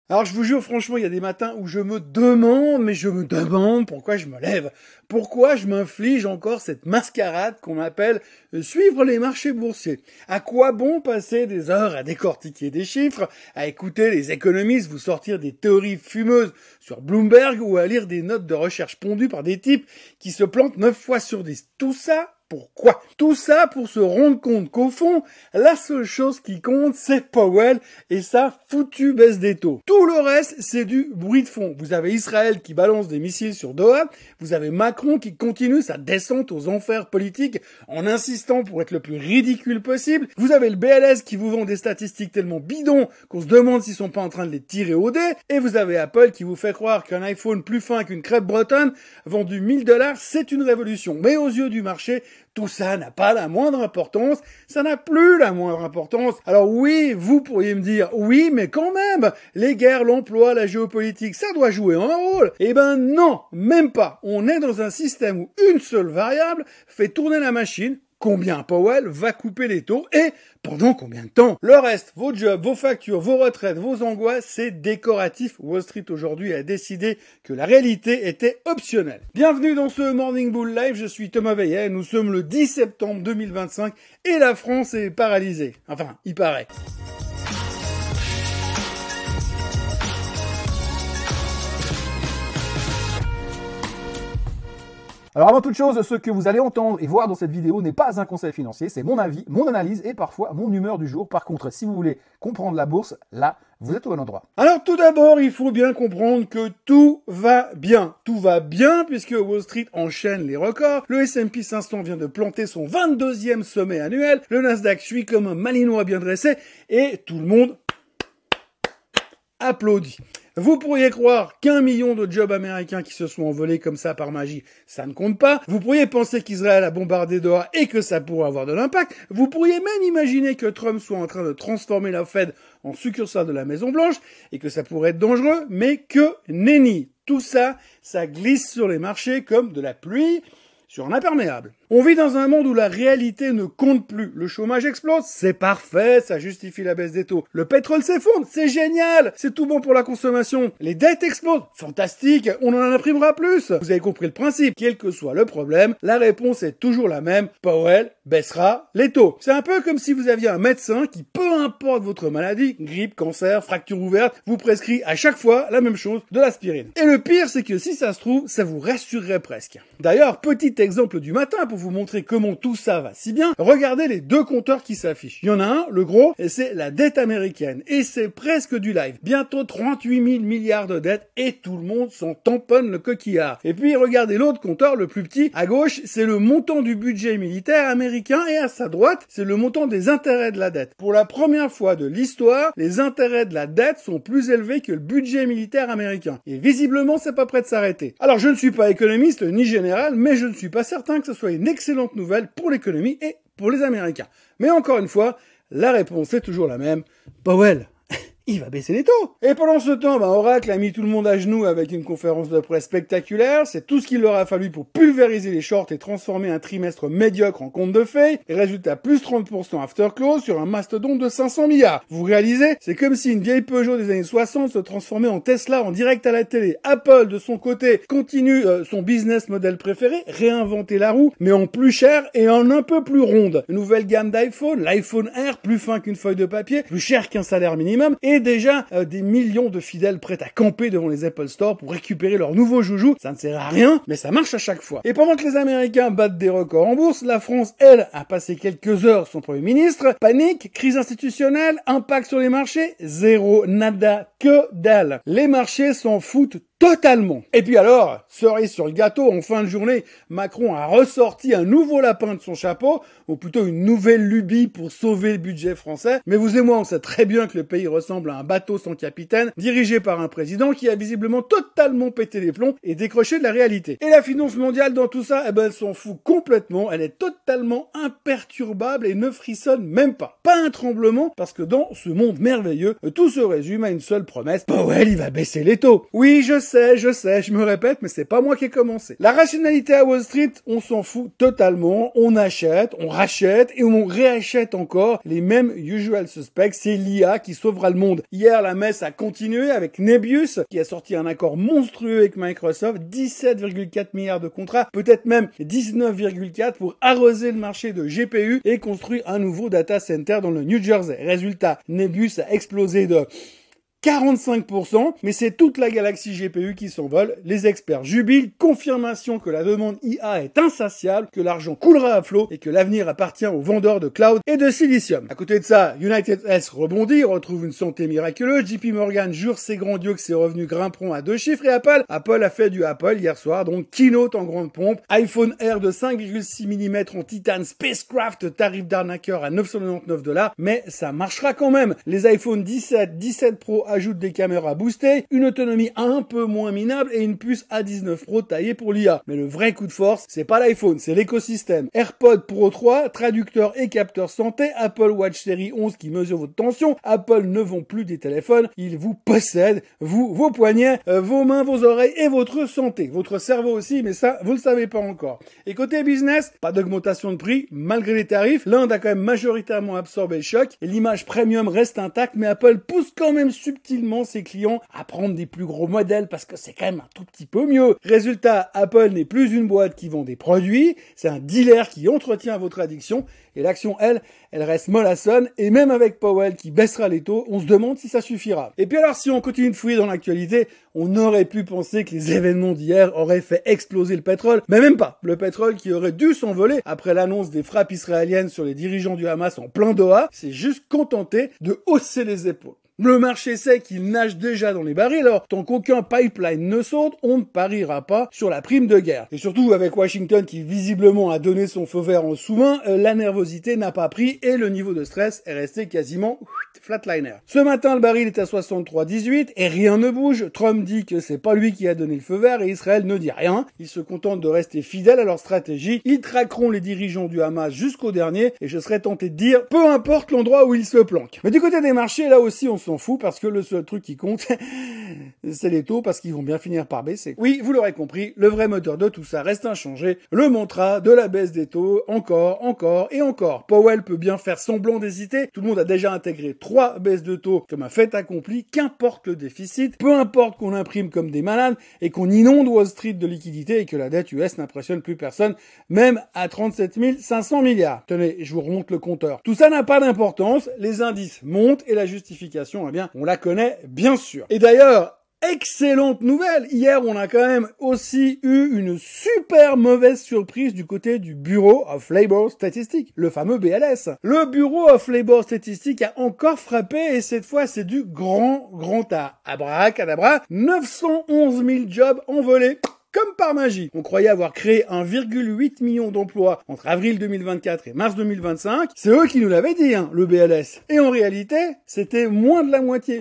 Alors je vous jure, franchement, il y a des matins où je me demande pourquoi je me lève. Pourquoi je m'inflige encore cette mascarade qu'on appelle suivre les marchés boursiers. À quoi bon passer des heures à décortiquer des chiffres, à écouter les économistes vous sortir des théories fumeuses sur Bloomberg ou à lire des notes de recherche pondues par des types qui se plantent 9 fois sur 10. Tout ça, pourquoi? Tout ça pour se rendre compte qu'au fond, la seule chose qui compte, c'est Powell et sa foutue baisse des taux. Tout le reste, c'est du bruit de fond. Vous avez Israël qui balance des missiles sur Doha, vous avez Macron qui continue sa descente aux enfers politiques en insistant pour être le plus ridicule possible, vous avez le BLS qui vous vend des statistiques tellement bidons qu'on se demande s'ils sont pas en train de les tirer au dé, et vous avez Apple qui vous fait croire qu'un iPhone plus fin qu'une crêpe bretonne vendu $1000, c'est une révolution. Mais aux yeux du marché, tout ça n'a pas la moindre importance, ça n'a plus la moindre importance. Alors oui, vous pourriez me dire, oui, mais quand même, les guerres, l'emploi, la géopolitique, ça doit jouer un rôle. Eh ben non, même pas. On est dans un système où une seule variable fait tourner la machine. Combien Powell va couper les taux et pendant combien de temps? Le reste, vos jobs, vos factures, vos retraites, vos angoisses, c'est décoratif. Wall Street aujourd'hui a décidé que la réalité était optionnelle. Bienvenue dans ce Morning Bull Live, je suis Thomas Veillet, nous sommes le 10 septembre 2025 et la France est paralysée. Enfin, il paraît. Alors avant toute chose, ce que vous allez entendre et voir dans cette vidéo n'est pas un conseil financier, c'est mon avis, mon analyse et parfois mon humeur du jour. Par contre, si vous voulez comprendre la bourse, là, vous êtes au bon endroit. Alors tout d'abord, il faut bien comprendre que tout va bien. Tout va bien puisque Wall Street enchaîne les records. Le S&P 500 vient de planter son 22e sommet annuel. Le Nasdaq suit comme un malinois bien dressé et tout le monde applaudit. Vous pourriez croire qu'1 million de jobs américains qui se sont envolés comme ça par magie, ça ne compte pas. Vous pourriez penser qu'Israël a bombardé Doha et que ça pourrait avoir de l'impact. Vous pourriez même imaginer que Trump soit en train de transformer la Fed en succursale de la Maison Blanche et que ça pourrait être dangereux, mais que nenni. Tout ça, ça glisse sur les marchés comme de la pluie sur un imperméable. On vit dans un monde où la réalité ne compte plus. Le chômage explose, c'est parfait, ça justifie la baisse des taux. Le pétrole s'effondre, c'est génial, c'est tout bon pour la consommation. Les dettes explosent, fantastique, on en imprimera plus. Vous avez compris le principe, quel que soit le problème, la réponse est toujours la même, Powell baissera les taux. C'est un peu comme si vous aviez un médecin qui, peu importe votre maladie, grippe, cancer, fracture ouverte, vous prescrit à chaque fois la même chose, de l'aspirine. Et le pire, c'est que si ça se trouve, ça vous rassurerait presque. D'ailleurs, petit exemple du matin pour vous montrer comment tout ça va si bien, regardez les deux compteurs qui s'affichent. Il y en a un, le gros, et c'est la dette américaine. Et c'est presque du live. Bientôt 38 000 milliards de dettes et tout le monde s'en tamponne le coquillard. Et puis regardez l'autre compteur, le plus petit, à gauche, c'est le montant du budget militaire américain et à sa droite, c'est le montant des intérêts de la dette. Pour la première fois de l'histoire, les intérêts de la dette sont plus élevés que le budget militaire américain. Et visiblement, c'est pas prêt de s'arrêter. Alors je ne suis pas économiste ni général, mais je ne suis pas certain que ce soit une excellente nouvelle pour l'économie et pour les Américains. Mais encore une fois, la réponse est toujours la même. Powell, il va baisser les taux. Et pendant ce temps, Oracle a mis tout le monde à genoux avec une conférence de presse spectaculaire. C'est tout ce qu'il leur a fallu pour pulvériser les shorts et transformer un trimestre médiocre en conte de fées. Et résultat, plus 30% after close sur un mastodonte de 500 milliards. Vous réalisez? C'est comme si une vieille Peugeot des années 60 se transformait en Tesla en direct à la télé. Apple, de son côté, continue son business model préféré, réinventer la roue, mais en plus cher et en un peu plus ronde. Une nouvelle gamme d'iPhone, l'iPhone Air, plus fin qu'une feuille de papier, plus cher qu'un salaire minimum, et déjà des millions de fidèles prêts à camper devant les Apple Store pour récupérer leur nouveau joujou. Ça ne sert à rien, mais ça marche à chaque fois. Et pendant que les Américains battent des records en bourse, la France, elle, a passé quelques heures son Premier ministre. Panique, crise institutionnelle, impact sur les marchés, zéro, nada, que dalle. Les marchés s'en foutent totalement. Et puis alors, cerise sur le gâteau, en fin de journée, Macron a ressorti un nouveau lapin de son chapeau, ou plutôt une nouvelle lubie pour sauver le budget français. Mais vous et moi, on sait très bien que le pays ressemble à un bateau sans capitaine, dirigé par un président qui a visiblement totalement pété les plombs et décroché de la réalité. Et la finance mondiale dans tout ça, elle s'en fout complètement, elle est totalement imperturbable et ne frissonne même pas. Pas un tremblement, parce que dans ce monde merveilleux, tout se résume à une seule promesse, Powell, il va baisser les taux. Oui, je sais, sais, je me répète, mais c'est pas moi qui ai commencé. La rationalité à Wall Street, on s'en fout totalement. On achète, on rachète et on réachète encore les mêmes usual suspects. C'est l'IA qui sauvera le monde. Hier, la messe a continué avec Nebius, qui a sorti un accord monstrueux avec Microsoft, 17,4 milliards de contrats, peut-être même 19,4 pour arroser le marché de GPU et construire un nouveau data center dans le New Jersey. Résultat, Nebius a explosé de 45%, mais c'est toute la galaxie GPU qui s'envole. Les experts jubilent, confirmation que la demande IA est insatiable, que l'argent coulera à flot et que l'avenir appartient aux vendeurs de cloud et de silicium. À côté de ça, United Health rebondit, retrouve une santé miraculeuse, JP Morgan jure ses grands dieux que ses revenus grimperont à 2 chiffres et Apple a fait du Apple hier soir, donc keynote en grande pompe, iPhone Air de 5,6 mm en titane Spacecraft, tarif d'arnaqueur à $999, mais ça marchera quand même. Les iPhone 17 Pro ajoute des caméras boostées, une autonomie un peu moins minable et une puce A19 Pro taillée pour l'IA. Mais le vrai coup de force, c'est pas l'iPhone, c'est l'écosystème. AirPods Pro 3, traducteur et capteur santé, Apple Watch série 11 qui mesure votre tension, Apple ne vend plus des téléphones, ils vous possèdent, vous, vos poignets, vos mains, vos oreilles et votre santé. Votre cerveau aussi, mais ça, vous le savez pas encore. Et côté business, pas d'augmentation de prix, malgré les tarifs, l'Inde a quand même majoritairement absorbé le choc, et l'image premium reste intacte, mais Apple pousse quand même subtilement ses clients à prendre des plus gros modèles parce que c'est quand même un tout petit peu mieux. Résultat, Apple n'est plus une boîte qui vend des produits, c'est un dealer qui entretient votre addiction et l'action, elle reste mollassonne et même avec Powell qui baissera les taux, on se demande si ça suffira. Et puis alors, si on continue de fouiller dans l'actualité, on aurait pu penser que les événements d'hier auraient fait exploser le pétrole, mais même pas. Le pétrole qui aurait dû s'envoler après l'annonce des frappes israéliennes sur les dirigeants du Hamas en plein Doha, s'est juste contenté de hausser les épaules. Le marché sait qu'il nage déjà dans les barils, alors tant qu'aucun pipeline ne saute, on ne pariera pas sur la prime de guerre. Et surtout avec Washington qui visiblement a donné son feu vert en sous-main, la nervosité n'a pas pris et le niveau de stress est resté quasiment flatliner. Ce matin, le baril est à 63,18 et rien ne bouge. Trump dit que c'est pas lui qui a donné le feu vert et Israël ne dit rien. Ils se contentent de rester fidèles à leur stratégie. Ils traqueront les dirigeants du Hamas jusqu'au dernier et je serais tenté de dire, peu importe l'endroit où ils se planquent. Mais du côté des marchés, là aussi on s'en fout parce que le seul truc qui compte, c'est les taux parce qu'ils vont bien finir par baisser. Oui, vous l'aurez compris, le vrai moteur de tout ça reste inchangé. Le mantra de la baisse des taux, encore et encore. Powell peut bien faire semblant d'hésiter. Tout le monde a déjà intégré 3 baisses de taux comme un fait accompli, qu'importe le déficit, peu importe qu'on imprime comme des malades et qu'on inonde Wall Street de liquidités et que la dette US n'impressionne plus personne, même à 37 500 milliards. Tenez, je vous remonte le compteur. Tout ça n'a pas d'importance, les indices montent et la justification, eh bien, on la connaît bien sûr. Et d'ailleurs, excellente nouvelle. Hier, on a quand même aussi eu une super mauvaise surprise du côté du Bureau of Labor Statistics, le fameux BLS. Le Bureau of Labor Statistics a encore frappé et cette fois, c'est du grand A. Abracadabra, 911 000 jobs envolés. Comme par magie, on croyait avoir créé 1,8 million d'emplois entre avril 2024 et mars 2025. C'est eux qui nous l'avaient dit, le BLS. Et en réalité, c'était moins de la moitié,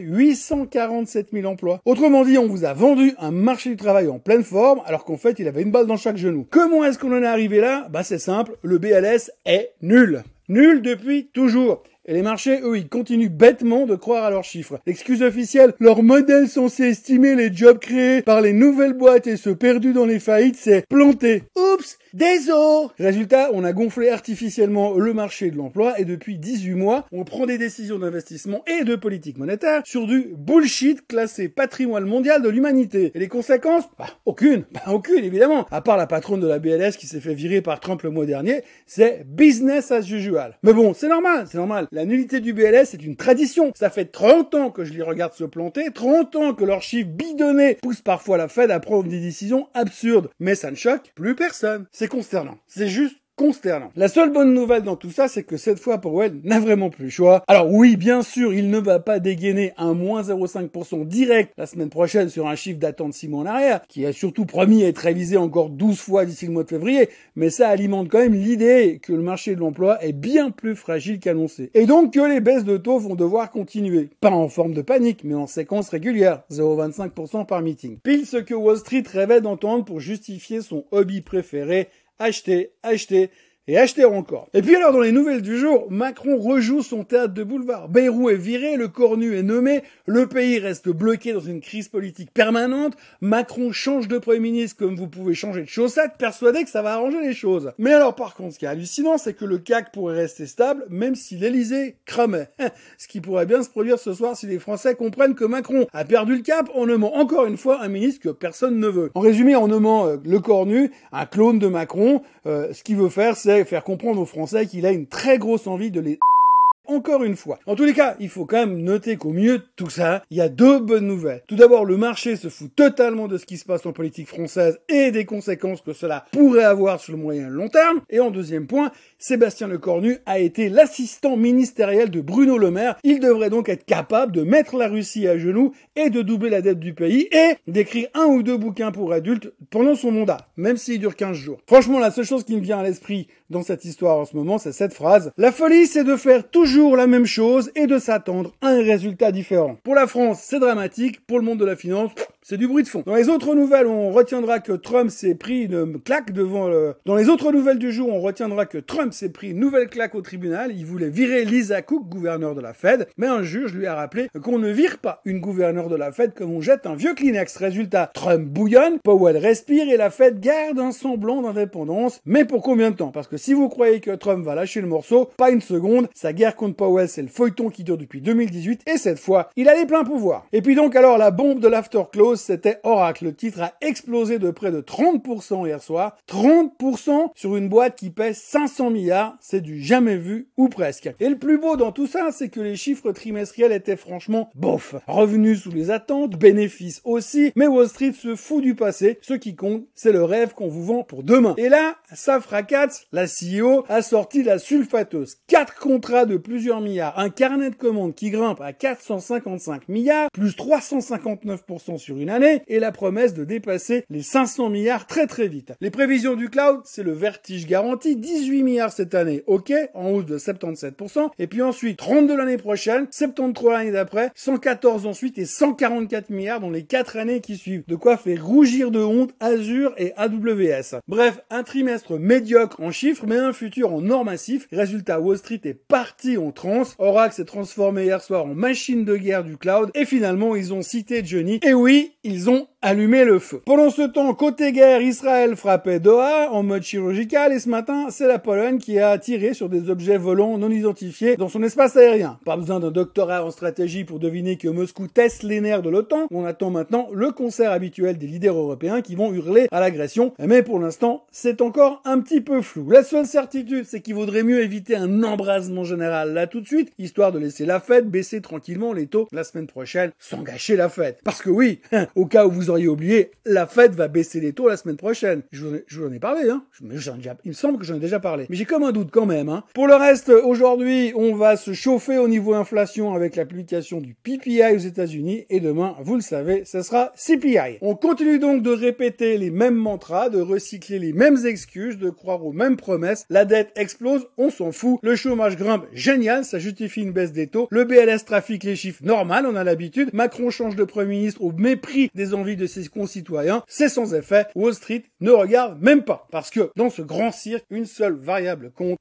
847 000 emplois. Autrement dit, on vous a vendu un marché du travail en pleine forme, alors qu'en fait, il avait une balle dans chaque genou. Comment est-ce qu'on en est arrivé là? Bah c'est simple, le BLS est nul. Nul depuis toujours. Et les marchés, eux, ils continuent bêtement de croire à leurs chiffres. L'excuse officielle, leur modèle censé estimer les jobs créés par les nouvelles boîtes et ceux perdus dans les faillites, c'est planté. Oups, désolé. Résultat, on a gonflé artificiellement le marché de l'emploi et depuis 18 mois, on prend des décisions d'investissement et de politique monétaire sur du bullshit classé patrimoine mondial de l'humanité. Et les conséquences? Aucune évidemment. À part la patronne de la BLS qui s'est fait virer par Trump le mois dernier, c'est business as usual. Mais bon, c'est normal. La nullité du BLS, c'est une tradition. Ça fait 30 ans que je les regarde se planter, 30 ans que leurs chiffres bidonnés poussent parfois la Fed à prendre des décisions absurdes. Mais ça ne choque plus personne. C'est consternant. C'est juste consternant. La seule bonne nouvelle dans tout ça, c'est que cette fois, Powell n'a vraiment plus le choix. Alors oui, bien sûr, il ne va pas dégainer un moins 0,5% direct la semaine prochaine sur un chiffre datant de 6 mois en arrière, qui a surtout promis à être révisé encore 12 fois d'ici le mois de février, mais ça alimente quand même l'idée que le marché de l'emploi est bien plus fragile qu'annoncé. Et donc que les baisses de taux vont devoir continuer. Pas en forme de panique, mais en séquence régulière, 0,25% par meeting. Pile ce que Wall Street rêvait d'entendre pour justifier son hobby préféré, acheter et acheter encore. Et puis alors dans les nouvelles du jour, Macron rejoue son théâtre de boulevard. Bayrou est viré, le cornu est nommé, le pays reste bloqué dans une crise politique permanente, Macron change de Premier ministre comme vous pouvez changer de chaussettes, persuadé que ça va arranger les choses. Mais alors par contre, ce qui est hallucinant, c'est que le CAC pourrait rester stable même si l'Elysée cramait. Ce qui pourrait bien se produire ce soir si les Français comprennent que Macron a perdu le cap en nommant encore une fois un ministre que personne ne veut. En résumé, en nommant le cornu, un clone de Macron, ce qu'il veut faire, c'est faire comprendre aux Français qu'il a une très grosse envie de les encore une fois. En tous les cas, il faut quand même noter qu'au milieu de tout ça, il y a deux bonnes nouvelles. Tout d'abord, le marché se fout totalement de ce qui se passe en politique française et des conséquences que cela pourrait avoir sur le moyen et le long terme. Et en deuxième point, Sébastien Lecornu a été l'assistant ministériel de Bruno Le Maire. Il devrait donc être capable de mettre la Russie à genoux et de doubler la dette du pays et d'écrire 1 ou 2 bouquins pour adultes pendant son mandat, même s'il dure 15 jours. Franchement, la seule chose qui me vient à l'esprit dans cette histoire en ce moment, c'est cette phrase. La folie, c'est de faire toujours la même chose et de s'attendre à un résultat différent. Pour la France, c'est dramatique. Pour le monde de la finance, c'est du bruit de fond. Dans les autres nouvelles, on retiendra que Trump s'est pris une claque Dans les autres nouvelles du jour, on retiendra que Trump s'est pris une nouvelle claque au tribunal. Il voulait virer Lisa Cook, gouverneur de la Fed, mais un juge lui a rappelé qu'on ne vire pas une gouverneure de la Fed comme on jette un vieux Kleenex. Résultat, Trump bouillonne, Powell respire et la Fed garde un semblant d'indépendance. Mais pour combien de temps? Parce que si vous croyez que Trump va lâcher le morceau, pas une seconde, sa guerre contre Powell, c'est le feuilleton qui dure depuis 2018 et cette fois, il a les pleins pouvoirs. Et puis donc alors, la bombe de l'after close, c'était Oracle. Le titre a explosé de près de 30% hier soir. 30% sur une boîte qui pèse 500 milliards, c'est du jamais vu ou presque. Et le plus beau dans tout ça, c'est que les chiffres trimestriels étaient franchement bof. Revenus sous les attentes, bénéfices aussi, mais Wall Street se fout du passé. Ce qui compte, c'est le rêve qu'on vous vend pour demain. Et là, Safra Catz, la CEO, a sorti la sulfateuse. 4 contrats de plusieurs milliards, un carnet de commandes qui grimpe à 455 milliards, plus 359% sur une année, et la promesse de dépasser les 500 milliards très très vite. Les prévisions du cloud, c'est le vertige garanti, 18 milliards cette année, ok, en hausse de 77%, et puis ensuite 32 l'année prochaine, 73 l'année d'après, 114 ensuite et 144 milliards dans les 4 années qui suivent. De quoi faire rougir de honte Azure et AWS. Bref, un trimestre médiocre en chiffres, mais un futur en or massif. Résultat, Wall Street est parti en transe. Oracle s'est transformé hier soir en machine de guerre du cloud, et finalement ils ont cité Johnny. Et oui, ils ont allumé le feu. Pendant ce temps, côté guerre, Israël frappait Doha en mode chirurgical, et ce matin, c'est la Pologne qui a tiré sur des objets volants non identifiés dans son espace aérien. Pas besoin d'un doctorat en stratégie pour deviner que Moscou teste les nerfs de l'OTAN. On attend maintenant le concert habituel des leaders européens qui vont hurler à l'agression. Mais pour l'instant, c'est encore un petit peu flou. La seule certitude, c'est qu'il vaudrait mieux éviter un embrasement général là tout de suite, histoire de laisser la Fed baisser tranquillement les taux la semaine prochaine sans gâcher la fête. Parce que oui, au cas où vous auriez oublié, la Fed va baisser les taux la semaine prochaine. Je vous en ai parlé, hein. Il me semble que j'en ai déjà parlé. Mais j'ai comme un doute quand même, hein. Pour le reste, aujourd'hui, on va se chauffer au niveau inflation avec la publication du PPI aux États-Unis. Et demain, vous le savez, ce sera CPI. On continue donc de répéter les mêmes mantras, de recycler les mêmes excuses, de croire aux mêmes promesses. La dette explose, on s'en fout. Le chômage grimpe, génial, ça justifie une baisse des taux. Le BLS trafique les chiffres normal, on a l'habitude. Macron change de Premier ministre au mépris des envies de ses concitoyens. C'est sans effet. Wall Street ne regarde même pas. Parce que dans ce grand cirque, une seule variable compte.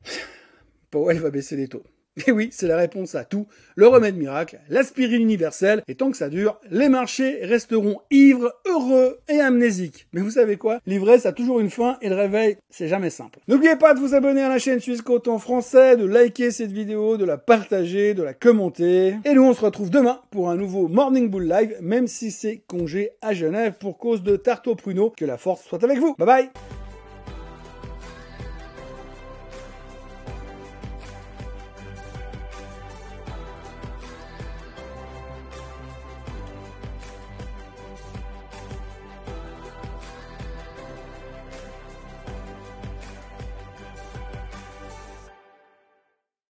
Powell va baisser les taux. Et oui, c'est la réponse à tout, le remède miracle, l'aspirine universelle, et tant que ça dure, les marchés resteront ivres, heureux et amnésiques. Mais vous savez quoi? L'ivresse a toujours une fin et le réveil, c'est jamais simple. N'oubliez pas de vous abonner à la chaîne Suisse Coton Français, de liker cette vidéo, de la partager, de la commenter. Et nous, on se retrouve demain pour un nouveau Morning Bull Live, même si c'est congé à Genève pour cause de tarte au pruneau. Que la force soit avec vous. Bye bye!